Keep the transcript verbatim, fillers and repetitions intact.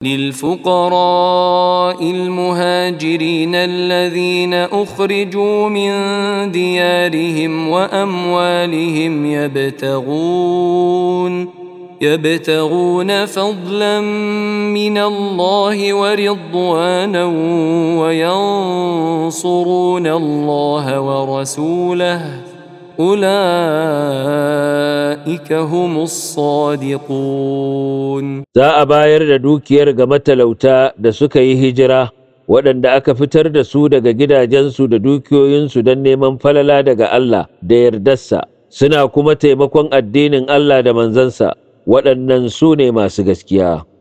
للفقراء المهاجرين الذين أخرجوا من ديارهم وأموالهم يبتغون يبتغون فضلا من الله ورضوانا وينصرون الله ورسوله أولئك هم الصادقون. Za a bayar da dukiyar ga matalauta da suka yi hijira, waɗanda aka fitar da su daga gidajensu da dukiyoyinsu don neman falala daga Allah da yardarsa, suna kuma taimakon addinin Allah da manzansa, waɗannan su ne masu gaskiya.